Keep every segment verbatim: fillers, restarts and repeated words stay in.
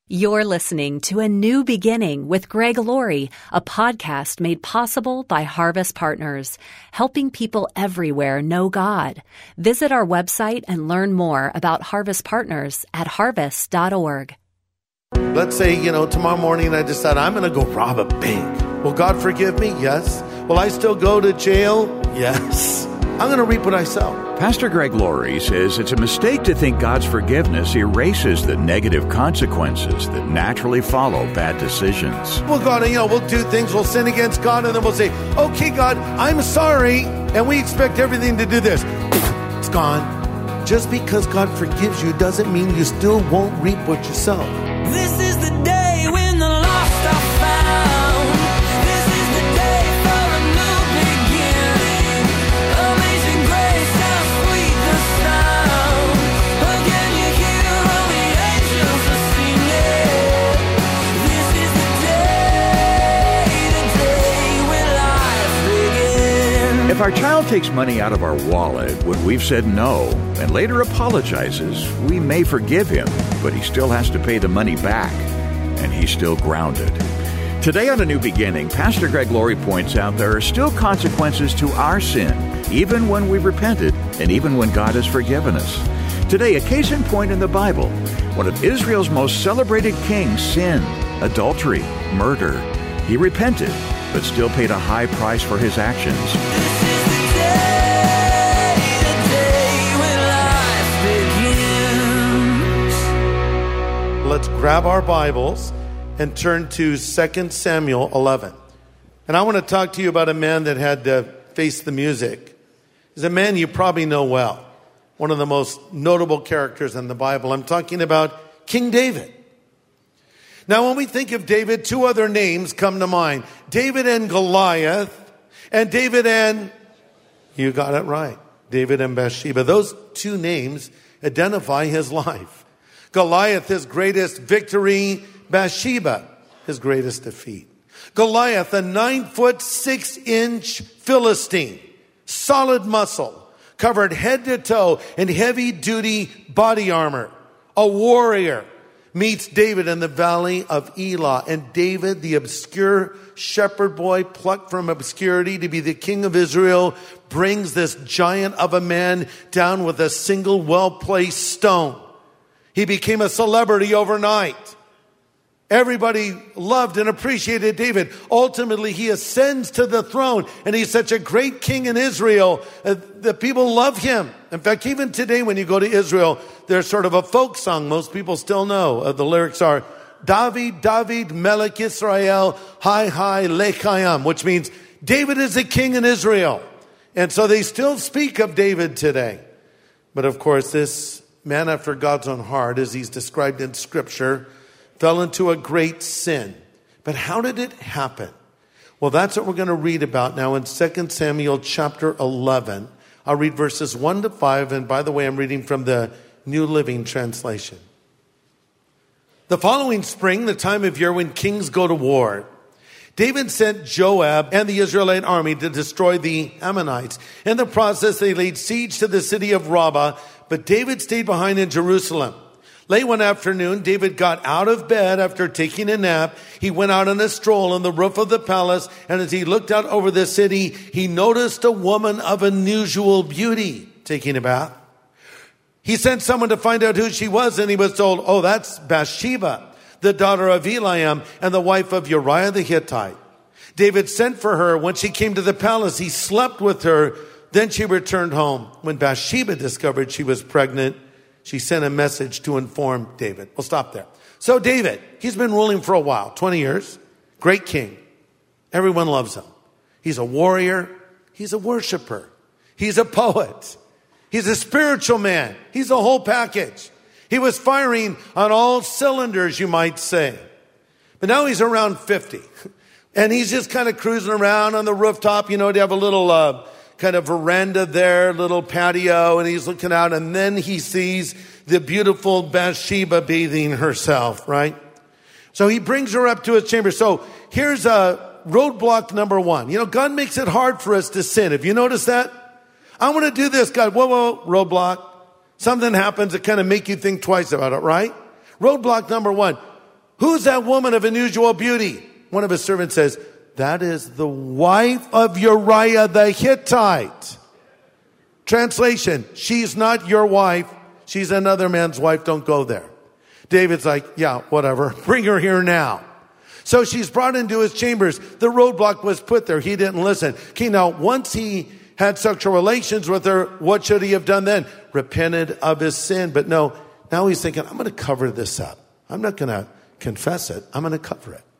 You're listening to A New Beginning with Greg Laurie, a podcast made possible by Harvest Partners, helping people everywhere know God. Visit our website and learn more about Harvest Partners at harvest dot org. Let's say, you know, tomorrow morning I decide I'm going to go rob a bank. Will God forgive me? Yes. Will I still go to jail? Yes. I'm going to reap what I sow. Pastor Greg Laurie says it's a mistake to think God's forgiveness erases the negative consequences that naturally follow bad decisions. Well, God, you know, we'll do things, we'll sin against God, and then we'll say, okay, God, I'm sorry, and we expect everything to do this. It's gone. Just because God forgives you doesn't mean you still won't reap what you sow. This is the day when the lost are found. This is the day for a new beginning. Amazing grace, how sweet the sound. Again you hear all the angels are singing. This is the day, the day when life begins. If our child takes money out of our wallet when we've said no and later apologizes, we may forgive him, but he still has to pay the money back, and he's still grounded. Today on A New Beginning, Pastor Greg Laurie points out there are still consequences to our sin, even when we've repented and even when God has forgiven us. Today, a case in point in the Bible. One of Israel's most celebrated kings sinned, adultery, murder. He repented, but still paid a high price for his actions. This is the day, the day when life begins. Let's grab our Bibles and turn to Second Samuel eleven. And I want to talk to you about a man that had to face the music. He's a man you probably know well. One of the most notable characters in the Bible. I'm talking about King David. Now, when we think of David, two other names come to mind. David and Goliath, and David and, you got it right, David and Bathsheba. Those two names identify his life. Goliath, his greatest victory. Bathsheba, his greatest defeat. Goliath, a nine foot six inch Philistine, solid muscle, covered head to toe in heavy duty body armor. A warrior meets David in the valley of Elah. And David, the obscure shepherd boy plucked from obscurity to be the king of Israel, brings this giant of a man down with a single well-placed stone. He became a celebrity overnight. Everybody loved and appreciated David. Ultimately, he ascends to the throne, and he's such a great king in Israel uh, that people love him. In fact, even today when you go to Israel, there's sort of a folk song most people still know. Uh, the lyrics are, David, David, Melech Israel, Hai Hai Lechayam, which means David is a king in Israel. And so they still speak of David today. But of course, this man after God's own heart, as he's described in Scripture, fell into a great sin. But how did it happen? Well, that's what we're going to read about now in Second Samuel chapter eleven. I'll read verses one to five. And by the way, I'm reading from the New Living Translation. The following spring, the time of year when kings go to war, David sent Joab and the Israelite army to destroy the Ammonites. In the process, they laid siege to the city of Rabbah, but David stayed behind in Jerusalem. Late one afternoon, David got out of bed after taking a nap. He went out on a stroll on the roof of the palace, and as he looked out over the city, he noticed a woman of unusual beauty taking a bath. He sent someone to find out who she was, and he was told, oh, that's Bathsheba, the daughter of Eliam and the wife of Uriah the Hittite. David sent for her. When she came to the palace, he slept with her. Then she returned home. When Bathsheba discovered she was pregnant, she sent a message to inform David. We'll stop there. So David, he's been ruling for a while, twenty years. Great king. Everyone loves him. He's a warrior. He's a worshiper. He's a poet. He's a spiritual man. He's a whole package. He was firing on all cylinders, you might say. But now he's around fifty. And he's just kind of cruising around on the rooftop. You know, they have a little uh, kind of veranda there, little patio, and he's looking out, and then he sees the beautiful Bathsheba bathing herself, right? So he brings her up to his chamber. So here's a roadblock number one. You know, God makes it hard for us to sin. Have you noticed that? I want to do this, God. Whoa, whoa, roadblock. Something happens that kind of make you think twice about it, right? Roadblock number one. Who's that woman of unusual beauty? One of his servants says, that is the wife of Uriah the Hittite. Translation, she's not your wife. She's another man's wife. Don't go there. David's like, yeah, whatever. Bring her here now. So she's brought into his chambers. The roadblock was put there. He didn't listen. Okay, now once he had sexual relations with her, what should he have done then? Repented of his sin. But no, now he's thinking, I'm going to cover this up. I'm not going to confess it. I'm going to cover it.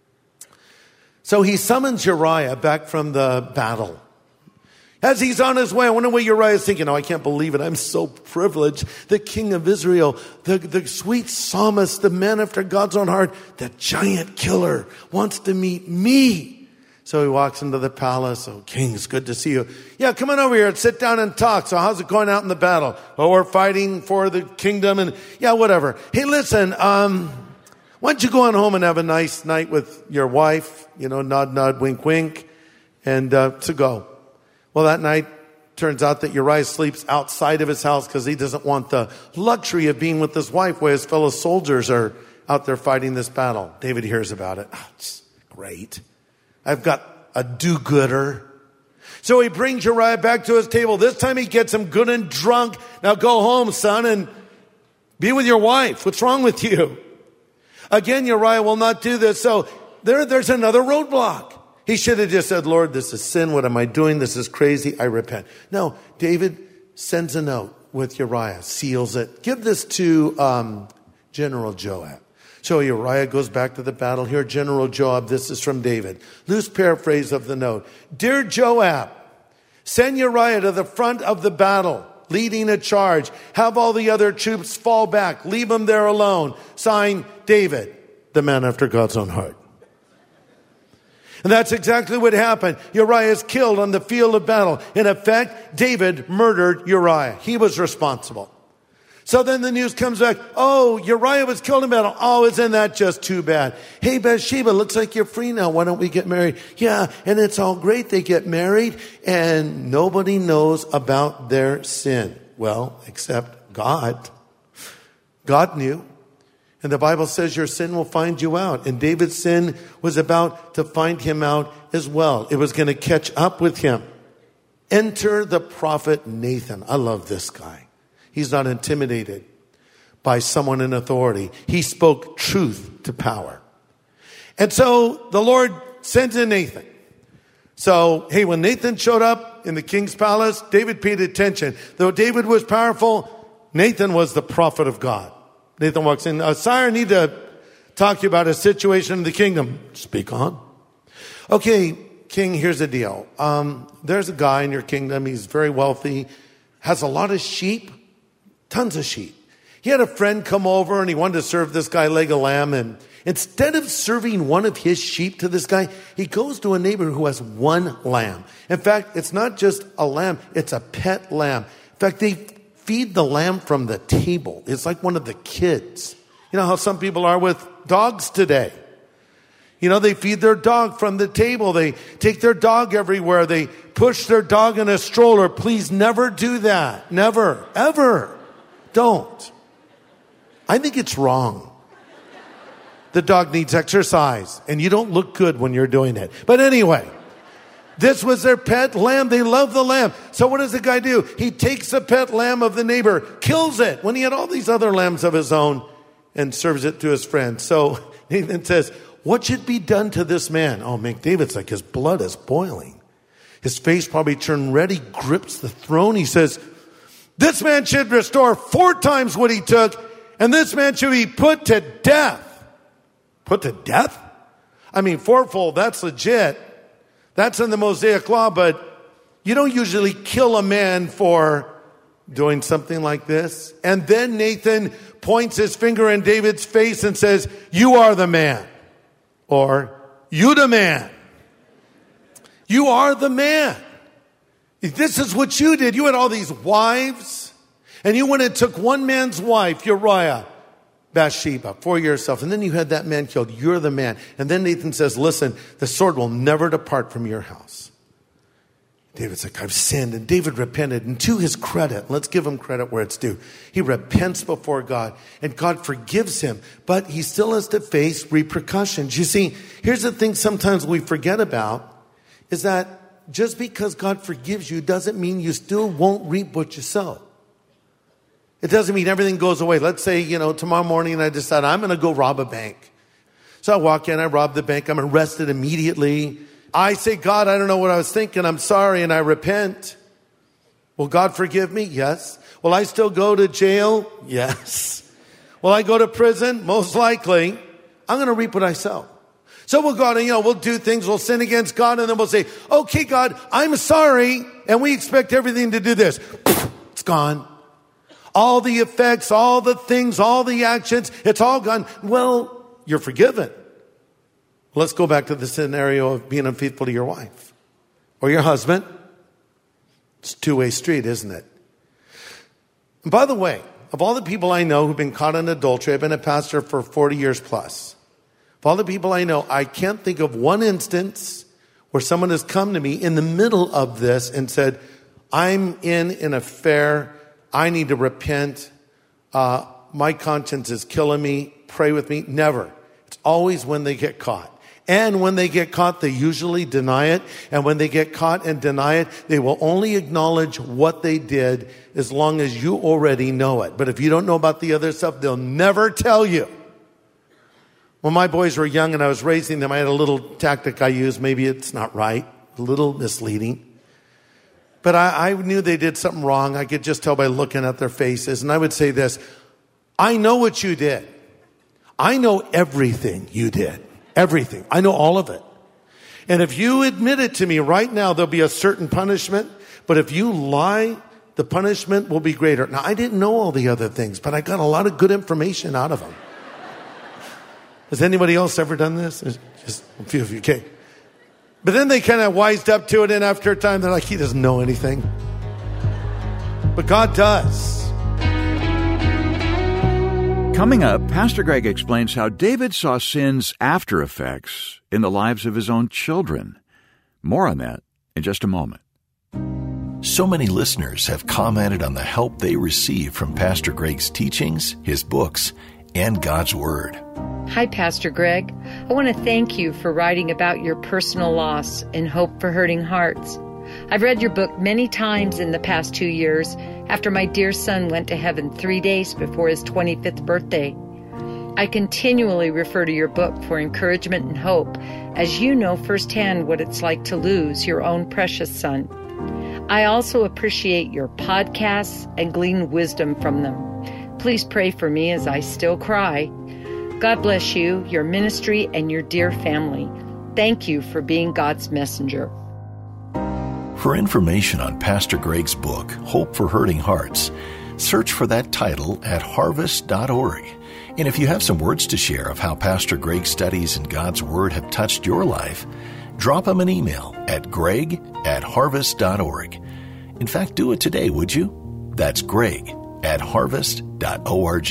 So he summons Uriah back from the battle. As he's on his way, I wonder what Uriah is thinking. Oh, I can't believe it. I'm so privileged. The king of Israel, the, the sweet psalmist, the man after God's own heart, the giant killer wants to meet me. So he walks into the palace. Oh, king, it's good to see you. Yeah, come on over here and sit down and talk. So how's it going out in the battle? Oh, we're fighting for the kingdom and yeah, whatever. Hey, listen, um, why don't you go on home and have a nice night with your wife? You know, nod, nod, wink, wink. And uh, to go. Well, that night, turns out that Uriah sleeps outside of his house because he doesn't want the luxury of being with his wife while his fellow soldiers are out there fighting this battle. David hears about it. Oh, it's great. I've got a do-gooder. So he brings Uriah back to his table. This time he gets him good and drunk. Now go home, son, and be with your wife. What's wrong with you? Again, Uriah will not do this. So there, there's another roadblock. He should have just said, Lord, this is sin. What am I doing? This is crazy. I repent. No, David sends a note with Uriah, seals it. Give this to um, General Joab. So Uriah goes back to the battle. Here, General Joab, this is from David. Loose paraphrase of the note. Dear Joab, send Uriah to the front of the battle, leading a charge. Have all the other troops fall back. Leave them there alone. Signed, David, the man after God's own heart. And that's exactly what happened. Uriah is killed on the field of battle. In effect, David murdered Uriah. He was responsible. So then the news comes back. Oh, Uriah was killed in battle. Oh, isn't that just too bad? Hey, Bathsheba, looks like you're free now. Why don't we get married? Yeah, and it's all great. They get married and nobody knows about their sin. Well, except God. God knew. And the Bible says your sin will find you out. And David's sin was about to find him out as well. It was going to catch up with him. Enter the prophet Nathan. I love this guy. He's not intimidated by someone in authority. He spoke truth to power. And so the Lord sends in Nathan. So, hey, when Nathan showed up in the king's palace, David paid attention. Though David was powerful, Nathan was the prophet of God. Nathan walks in. Uh, Sire, I need to talk to you about a situation in the kingdom. Speak on. Okay, king, here's the deal. Um, there's a guy in your kingdom. He's very wealthy, has a lot of sheep, tons of sheep. He had a friend come over and he wanted to serve this guy leg of lamb. And instead of serving one of his sheep to this guy, he goes to a neighbor who has one lamb. In fact, it's not just a lamb, it's a pet lamb. In fact, they feed the lamb from the table. It's like one of the kids. You know how some people are with dogs today. You know, they feed their dog from the table. They take their dog everywhere. They push their dog in a stroller. Please never do that. Never, ever. Don't. I think it's wrong. The dog needs exercise, and you don't look good when you're doing it. But anyway, this was their pet lamb. They love the lamb. So what does the guy do? He takes the pet lamb of the neighbor, kills it when he had all these other lambs of his own, and serves it to his friend. So Nathan says, what should be done to this man? Oh, man, David's like, his blood is boiling. His face probably turned red. He grips the throne. He says, this man should restore four times what he took, and this man should be put to death. Put to death? I mean, fourfold, that's legit. That's in the Mosaic Law, but you don't usually kill a man for doing something like this. And then Nathan points his finger in David's face and says, you are the man. Or, you the man. You are the man. This is what you did. You had all these wives, and you went and took one man's wife, Uriah, Bathsheba, for yourself. And then you had that man killed. You're the man. And then Nathan says, listen, the sword will never depart from your house. David's like, I've sinned. And David repented. And to his credit, let's give him credit where it's due. He repents before God and God forgives him, but he still has to face repercussions. You see, here's the thing sometimes we forget about is that just because God forgives you doesn't mean you still won't reap what you sow. It doesn't mean everything goes away. Let's say, you know, tomorrow morning I decide I'm going to go rob a bank. So I walk in, I rob the bank, I'm arrested immediately. I say, God, I don't know what I was thinking. I'm sorry, and I repent. Will God forgive me? Yes. Will I still go to jail? Yes. Will I go to prison? Most likely. I'm going to reap what I sow. So we'll go out and, you know, we'll do things, we'll sin against God, and then we'll say, okay, God, I'm sorry, and we expect everything to do this. It's gone. All the effects, all the things, all the actions, it's all gone. Well, you're forgiven. Let's go back to the scenario of being unfaithful to your wife or your husband. It's a two-way street, isn't it? And by the way, of all the people I know who've been caught in adultery, I've been a pastor for forty years plus. Of all the people I know, I can't think of one instance where someone has come to me in the middle of this and said, I'm in an affair. I need to repent. Uh, my conscience is killing me. Pray with me. Never. It's always when they get caught. And when they get caught, they usually deny it. And when they get caught and deny it, they will only acknowledge what they did as long as you already know it. But if you don't know about the other stuff, they'll never tell you. When my boys were young and I was raising them, I had a little tactic I used. Maybe it's not right, a little misleading. But I, I knew they did something wrong. I could just tell by looking at their faces. And I would say this, I know what you did. I know everything you did. Everything. I know all of it. And if you admit it to me right now, there'll be a certain punishment. But if you lie, the punishment will be greater. Now, I didn't know all the other things, but I got a lot of good information out of them. Has anybody else ever done this? Just a few of you. Okay. But then they kind of wised up to it, and after a time, they're like, he doesn't know anything. But God does. Coming up, Pastor Greg explains how David saw sin's after effects in the lives of his own children. More on that in just a moment. So many listeners have commented on the help they receive from Pastor Greg's teachings, his books, and God's Word. Hi, Pastor Greg. I want to thank you for writing about your personal loss and Hope for Hurting Hearts. I've read your book many times in the past two years after my dear son went to heaven three days before his twenty-fifth birthday. I continually refer to your book for encouragement and hope, as you know firsthand what it's like to lose your own precious son. I also appreciate your podcasts and glean wisdom from them. Please pray for me as I still cry. God bless you, your ministry, and your dear family. Thank you for being God's messenger. For information on Pastor Greg's book, Hope for Hurting Hearts, search for that title at harvest dot org. And if you have some words to share of how Pastor Greg's studies in God's Word have touched your life, drop him an email at greg at harvest dot org. In fact, do it today, would you? That's greg at harvest dot org.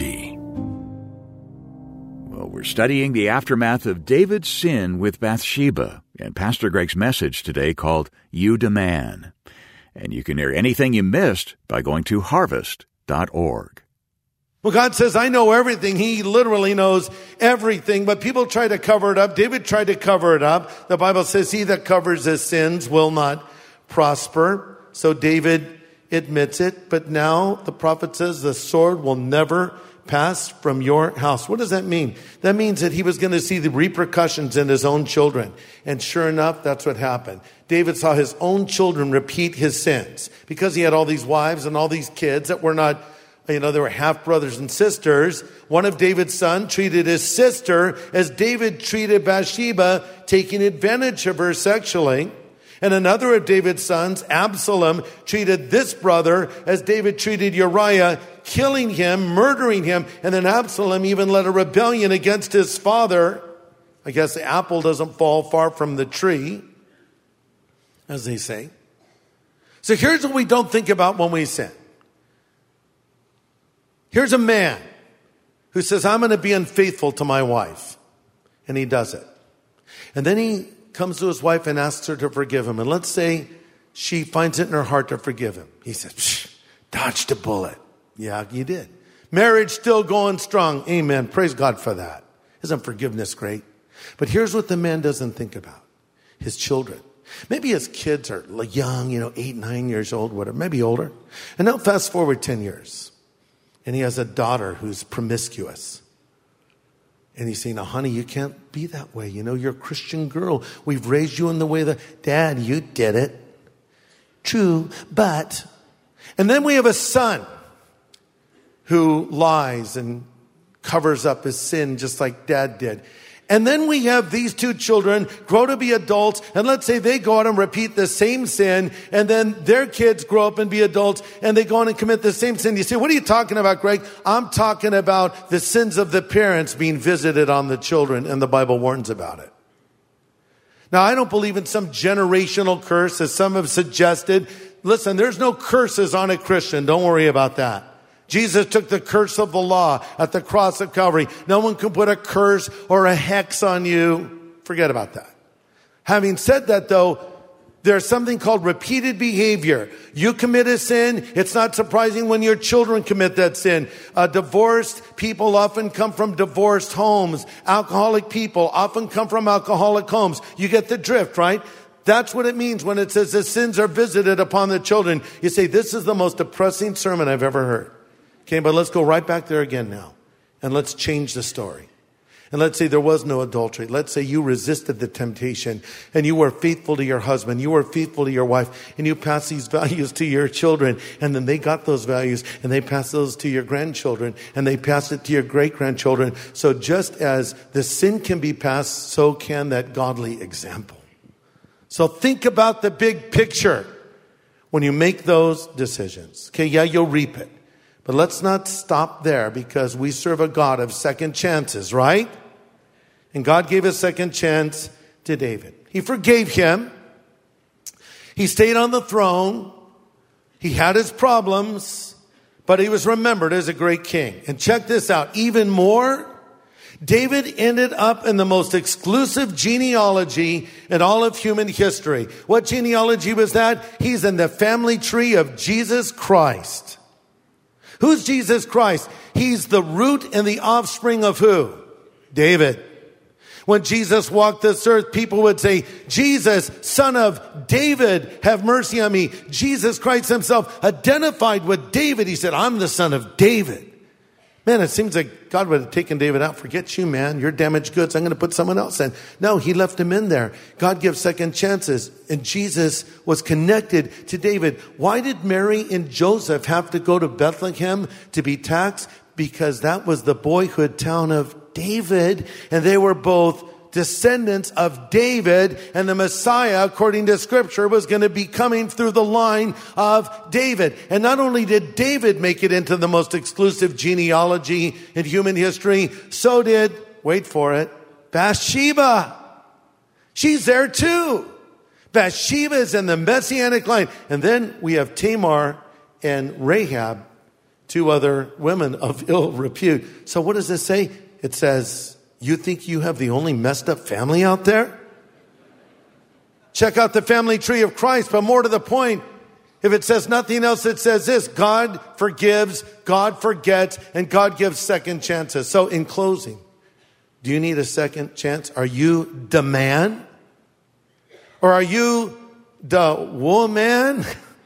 Well, we're studying the aftermath of David's sin with Bathsheba, and Pastor Greg's message today called You Demand. And you can hear anything you missed by going to harvest dot org. Well, God says, I know everything. He literally knows everything, but people try to cover it up. David tried to cover it up. The Bible says he that covers his sins will not prosper. So David admits it, but now the prophet says the sword will never pass from your house. What does that mean? That means that he was going to see the repercussions in his own children. And sure enough, that's what happened. David saw his own children repeat his sins because he had all these wives and all these kids that were not, you know, they were half brothers and sisters. One of David's sons treated his sister as David treated Bathsheba, taking advantage of her sexually. And another of David's sons, Absalom, treated this brother as David treated Uriah, killing him, murdering him. And then Absalom even led a rebellion against his father. I guess the apple doesn't fall far from the tree, as they say. So here's what we don't think about when we sin. Here's a man who says, I'm going to be unfaithful to my wife. And he does it. And then he comes to his wife and asks her to forgive him. And let's say she finds it in her heart to forgive him. He says, Psh, dodged a bullet. Yeah, you did. Marriage still going strong. Amen. Praise God for that. Isn't forgiveness great? But here's what the man doesn't think about. His children. Maybe his kids are young, you know, eight, nine years old, whatever, maybe older. And now fast forward ten years. And he has a daughter who's promiscuous. And he's saying, now, honey, you can't be that way. You know, you're a Christian girl. We've raised you in the way that, Dad, you did it. True, but. And then we have a son who lies and covers up his sin just like Dad did. And then we have these two children grow to be adults, and let's say they go out and repeat the same sin, and then their kids grow up and be adults, and they go on and commit the same sin. You say, what are you talking about, Greg? I'm talking about the sins of the parents being visited on the children, and the Bible warns about it. Now, I don't believe in some generational curse, as some have suggested. Listen, there's no curses on a Christian. Don't worry about that. Jesus took the curse of the law at the cross of Calvary. No one can put a curse or a hex on you. Forget about that. Having said that, though, there's something called repeated behavior. You commit a sin. It's not surprising when your children commit that sin. Uh, divorced people often come from divorced homes. Alcoholic people often come from alcoholic homes. You get the drift, right? That's what it means when it says the sins are visited upon the children. You say, this is the most depressing sermon I've ever heard. Okay, but let's go right back there again now. And let's change the story. And let's say there was no adultery. Let's say you resisted the temptation and you were faithful to your husband. You were faithful to your wife, and you passed these values to your children. And then they got those values and they passed those to your grandchildren, and they passed it to your great-grandchildren. So just as the sin can be passed, so can that godly example. So think about the big picture when you make those decisions. Okay, yeah, you'll reap it. But let's not stop there, because we serve a God of second chances, right? And God gave a second chance to David. He forgave him. He stayed on the throne. He had his problems, but he was remembered as a great king. And check this out. Even more, David ended up in the most exclusive genealogy in all of human history. What genealogy was that? He's in the family tree of Jesus Christ. Who's Jesus Christ? He's the root and the offspring of who? David. When Jesus walked this earth, people would say, Jesus, son of David, have mercy on me. Jesus Christ himself identified with David. He said, I'm the son of David. Man, it seems like God would have taken David out. Forget you, man. You're damaged goods. I'm going to put someone else in. No, he left him in there. God gives second chances. And Jesus was connected to David. Why did Mary and Joseph have to go to Bethlehem to be taxed? Because that was the boyhood town of David. And they were both descendants of David, and the Messiah, according to Scripture, was going to be coming through the line of David. And not only did David make it into the most exclusive genealogy in human history, so did, wait for it, Bathsheba. She's there too. Bathsheba is in the Messianic line. And then we have Tamar and Rahab, two other women of ill repute. So what does this say? It says, you think you have the only messed up family out there? Check out the family tree of Christ. But more to the point, if it says nothing else, it says this: God forgives, God forgets, and God gives second chances. So in closing, do you need a second chance? Are you the man? Or are you the woman?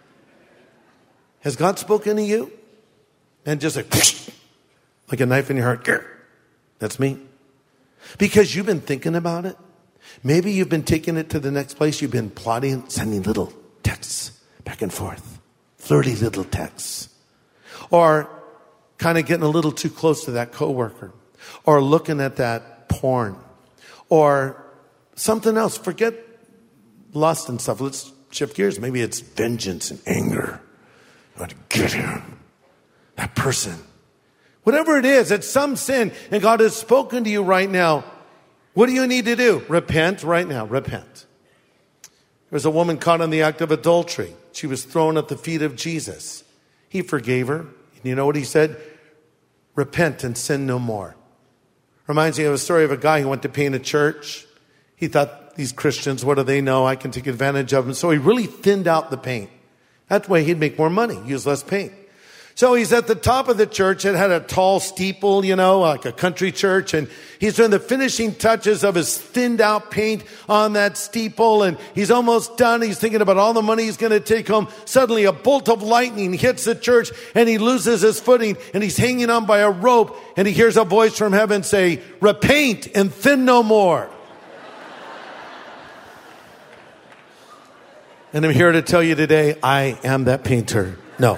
Has God spoken to you? And just like, like a knife in your heart. That's me. Because you've been thinking about it. Maybe you've been taking it to the next place. You've been plotting, sending little texts back and forth. Flirty little texts. Or kind of getting a little too close to that coworker. Or looking at that porn. Or something else. Forget lust and stuff. Let's shift gears. Maybe it's vengeance and anger. You want to get him. That person. Whatever it is, it's some sin, and God has spoken to you right now. What do you need to do? Repent right now. Repent. There was a woman caught in the act of adultery. She was thrown at the feet of Jesus. He forgave her. And you know what he said? Repent and sin no more. Reminds me of a story of a guy who went to paint a church. He thought these Christians, what do they know? I can take advantage of them. So he really thinned out the paint. That way he'd make more money, use less paint. So he's at the top of the church. It had a tall steeple, you know, like a country church. And he's doing the finishing touches of his thinned out paint on that steeple. And he's almost done. He's thinking about all the money he's going to take home. Suddenly a bolt of lightning hits the church and he loses his footing and he's hanging on by a rope. And he hears a voice from heaven say, "Repaint and thin no more." And I'm here to tell you today, I am that painter. No.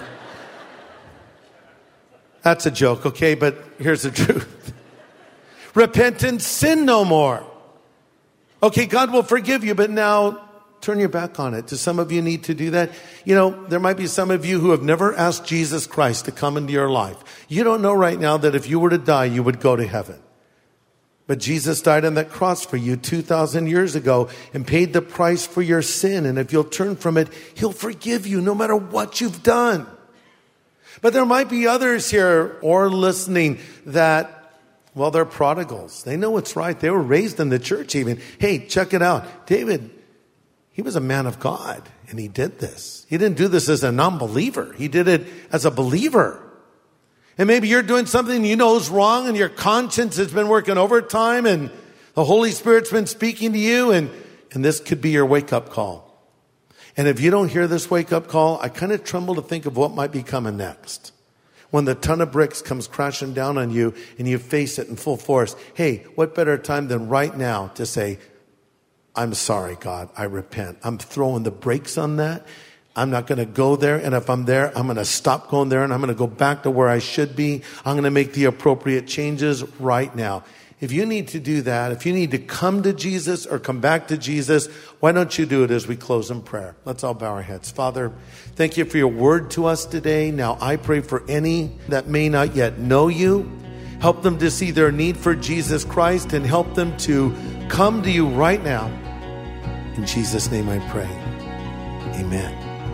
That's a joke, okay? But here's the truth. Repent and sin no more. Okay, God will forgive you, but now turn your back on it. Do some of you need to do that? You know, there might be some of you who have never asked Jesus Christ to come into your life. You don't know right now that if you were to die, you would go to heaven. But Jesus died on that cross for you two thousand years ago and paid the price for your sin. And if you'll turn from it, he'll forgive you no matter what you've done. But there might be others here or listening that, well, they're prodigals. They know what's right. They were raised in the church even. Hey, check it out. David, he was a man of God, and he did this. He didn't do this as a non-believer. He did it as a believer. And maybe you're doing something you know is wrong, and your conscience has been working overtime, and the Holy Spirit's been speaking to you, and, and this could be your wake-up call. And if you don't hear this wake-up call, I kind of tremble to think of what might be coming next. When the ton of bricks comes crashing down on you and you face it in full force, hey, what better time than right now to say, "I'm sorry, God, I repent. I'm throwing the brakes on that. I'm not going to go there. And if I'm there, I'm going to stop going there and I'm going to go back to where I should be. I'm going to make the appropriate changes right now." If you need to do that, if you need to come to Jesus or come back to Jesus, why don't you do it as we close in prayer? Let's all bow our heads. Father, thank you for your word to us today. Now I pray for any that may not yet know you. Help them to see their need for Jesus Christ and help them to come to you right now. In Jesus' name I pray. Amen.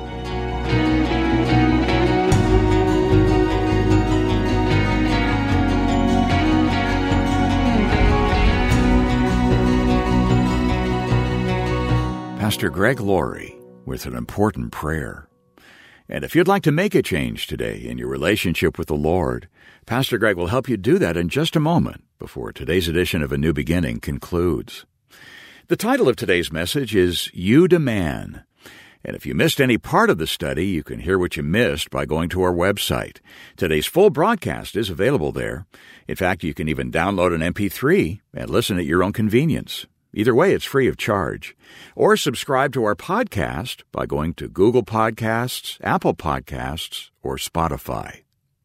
Pastor Greg Laurie with an important prayer. And if you'd like to make a change today in your relationship with the Lord, Pastor Greg will help you do that in just a moment before today's edition of A New Beginning concludes. The title of today's message is You Demand. And if you missed any part of the study, you can hear what you missed by going to our website. Today's full broadcast is available there. In fact, you can even download an M P three and listen at your own convenience. Either way, it's free of charge. Or subscribe to our podcast by going to Google Podcasts, Apple Podcasts, or Spotify.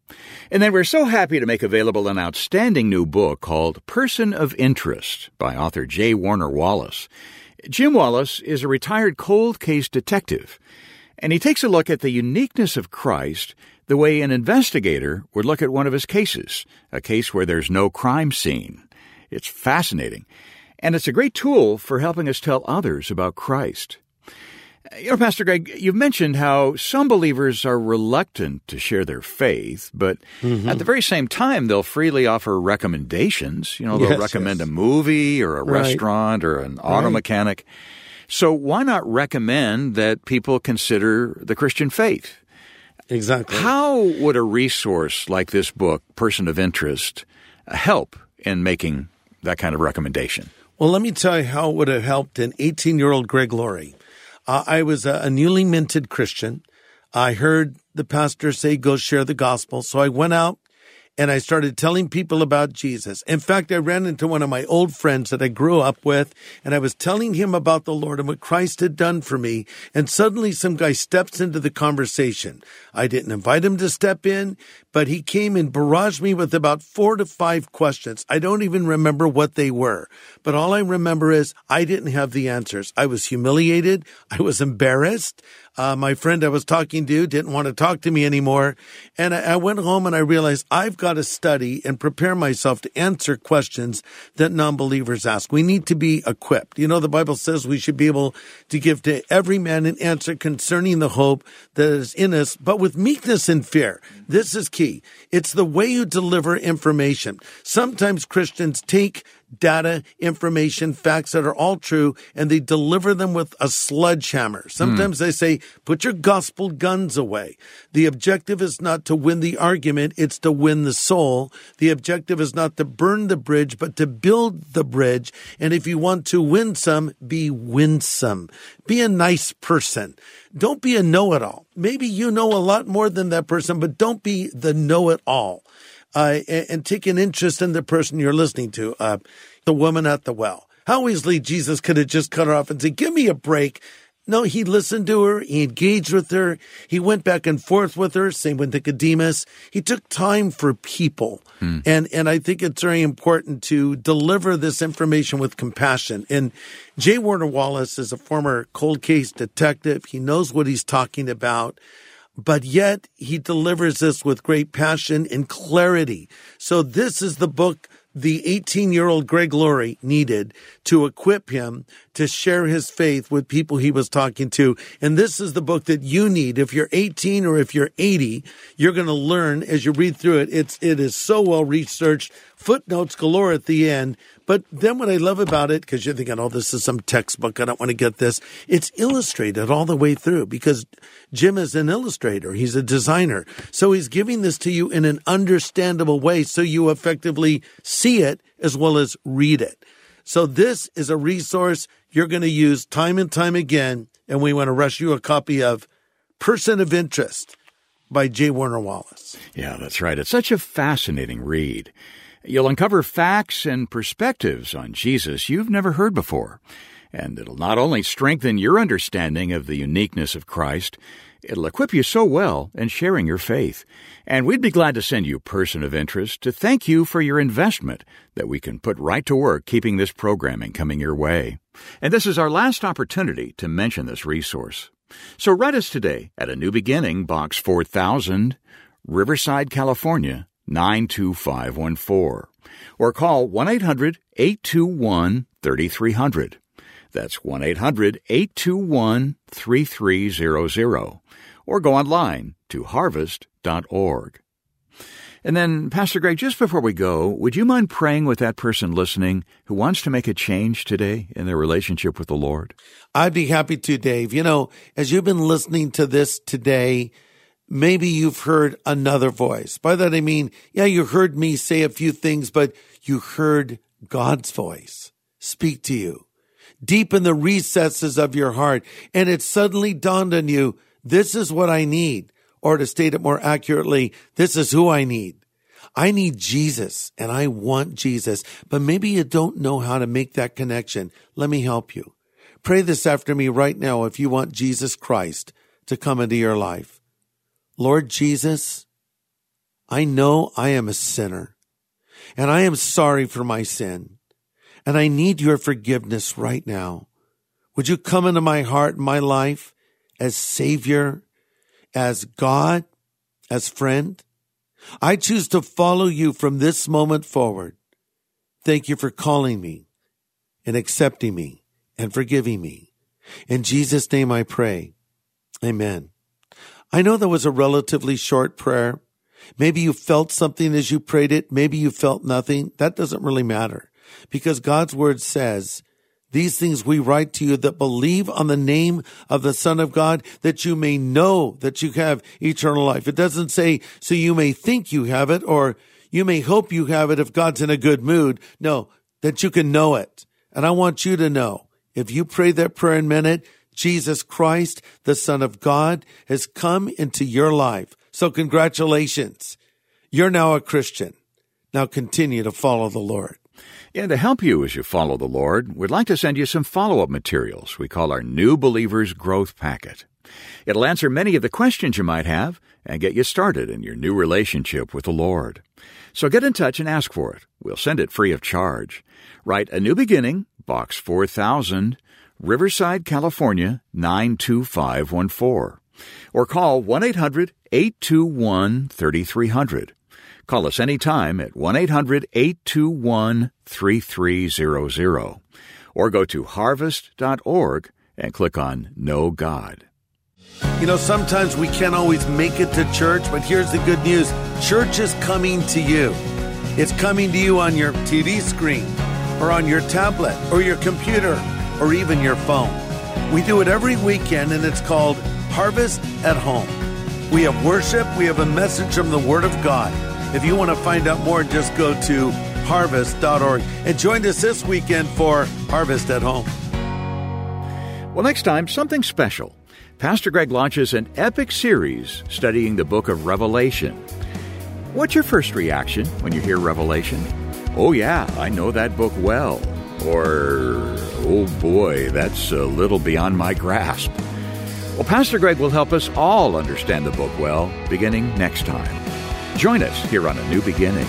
And then we're so happy to make available an outstanding new book called Person of Interest by author J. Warner Wallace. Jim Wallace is a retired cold case detective, and he takes a look at the uniqueness of Christ the way an investigator would look at one of his cases, a case where there's no crime scene. It's fascinating. And it's a great tool for helping us tell others about Christ. You know, Pastor Greg, you've mentioned how some believers are reluctant to share their faith, but mm-hmm. at the very same time, they'll freely offer recommendations. You know, they'll yes, recommend yes. a movie or a right. restaurant or an auto right. mechanic. So why not recommend that people consider the Christian faith? Exactly. How would a resource like this book, Person of Interest, help in making that kind of recommendation? Well, let me tell you how it would have helped an eighteen-year-old Greg Laurie. Uh, I was a, a newly minted Christian. I heard the pastor say, go share the gospel. So I went out and I started telling people about Jesus. In fact, I ran into one of my old friends that I grew up with, and I was telling him about the Lord and what Christ had done for me. And suddenly some guy steps into the conversation. I didn't invite him to step in, but he came and barraged me with about four to five questions. I don't even remember what they were, but all I remember is I didn't have the answers. I was humiliated. I was embarrassed. Uh, my friend I was talking to didn't want to talk to me anymore. And I, I went home and I realized I've got to study and prepare myself to answer questions that non-believers ask. We need to be equipped. You know, the Bible says we should be able to give to every man an answer concerning the hope that is in us, but with meekness and fear. This is key. It's the way you deliver information. Sometimes Christians take data, information, facts that are all true, and they deliver them with a sledgehammer. Sometimes mm. they say, put your gospel guns away. The objective is not to win the argument, it's to win the soul. The objective is not to burn the bridge, but to build the bridge. And if you want to win some, be winsome. Be a nice person. Don't be a know-it-all. Maybe you know a lot more than that person, but don't be the know-it-all. Uh, and, and take an interest in the person you're listening to, uh, the woman at the well. How easily Jesus could have just cut her off and said, give me a break. No, he listened to her. He engaged with her. He went back and forth with her. Same with Nicodemus. He took time for people. Hmm. And, and I think it's very important to deliver this information with compassion. And J. Warner Wallace is a former cold case detective. He knows what he's talking about. But yet he delivers this with great passion and clarity. So this is the book the eighteen-year-old Greg Laurie needed to equip him to share his faith with people he was talking to. And this is the book that you need. If you're eighteen or if you're eighty, you're going to learn as you read through it. It's, it is so well researched, footnotes galore at the end. But then what I love about it, because you're thinking, oh, this is some textbook, I don't want to get this. It's illustrated all the way through because Jim is an illustrator. He's a designer. So he's giving this to you in an understandable way so you effectively see it as well as read it. So this is a resource you're going to use time and time again. And we want to rush you a copy of Person of Interest by J. Warner Wallace. Yeah, that's right. It's such a fascinating read. You'll uncover facts and perspectives on Jesus you've never heard before. And it'll not only strengthen your understanding of the uniqueness of Christ, it'll equip you so well in sharing your faith. And we'd be glad to send you Person of Interest to thank you for your investment that we can put right to work keeping this programming coming your way. And this is our last opportunity to mention this resource. So write us today at A New Beginning, Box four thousand, Riverside, California, nine two five one four, or call one eight hundred eight two one three three zero zero. That's one eight hundred eight two one three three zero zero, or go online to harvest dot org. And then, Pastor Greg, just before we go, would you mind praying with that person listening who wants to make a change today in their relationship with the Lord? I'd be happy to, Dave. You know, as you've been listening to this today, maybe you've heard another voice. By that I mean, yeah, you heard me say a few things, but you heard God's voice speak to you deep in the recesses of your heart. And it suddenly dawned on you, this is what I need. Or to state it more accurately, this is who I need. I need Jesus and I want Jesus, but maybe you don't know how to make that connection. Let me help you. Pray this after me right now if you want Jesus Christ to come into your life. Lord Jesus, I know I am a sinner and I am sorry for my sin and I need your forgiveness right now. Would you come into my heart and my life as Savior, as God, as friend? I choose to follow you from this moment forward. Thank you for calling me and accepting me and forgiving me. In Jesus' name I pray. Amen. I know that was a relatively short prayer. Maybe you felt something as you prayed it. Maybe you felt nothing. That doesn't really matter because God's word says, these things we write to you that believe on the name of the Son of God, that you may know that you have eternal life. It doesn't say, so you may think you have it, or you may hope you have it if God's in a good mood. No, that you can know it. And I want you to know, if you pray that prayer and meant it, Jesus Christ, the Son of God, has come into your life. So congratulations. You're now a Christian. Now continue to follow the Lord. And to help you as you follow the Lord, we'd like to send you some follow-up materials we call our New Believers Growth Packet. It'll answer many of the questions you might have and get you started in your new relationship with the Lord. So get in touch and ask for it. We'll send it free of charge. Write A New Beginning, Box four thousand, Riverside, California, nine two five one four. Or call one eight hundred eight two one three three zero zero. Call us anytime at one eight hundred eight two one three three zero zero. Or go to harvest dot org and click on Know God. You know, sometimes we can't always make it to church, but here's the good news. Church is coming to you. It's coming to you on your T V screen, or on your tablet or your computer or even your phone. We do it every weekend, and it's called Harvest at Home. We have worship. We have a message from the Word of God. If you want to find out more, just go to harvest dot org. And join us this weekend for Harvest at Home. Well, next time, something special. Pastor Greg launches an epic series studying the book of Revelation. What's your first reaction when you hear Revelation? Oh, yeah, I know that book well. Or, oh boy, that's a little beyond my grasp. Well, Pastor Greg will help us all understand the book well, beginning next time. Join us here on A New Beginning.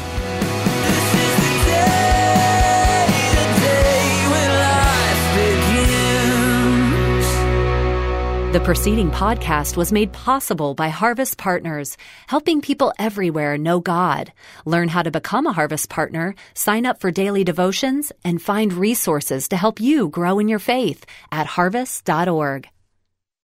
The preceding podcast was made possible by Harvest Partners, helping people everywhere know God. Learn how to become a Harvest Partner, sign up for daily devotions, and find resources to help you grow in your faith at harvest dot org.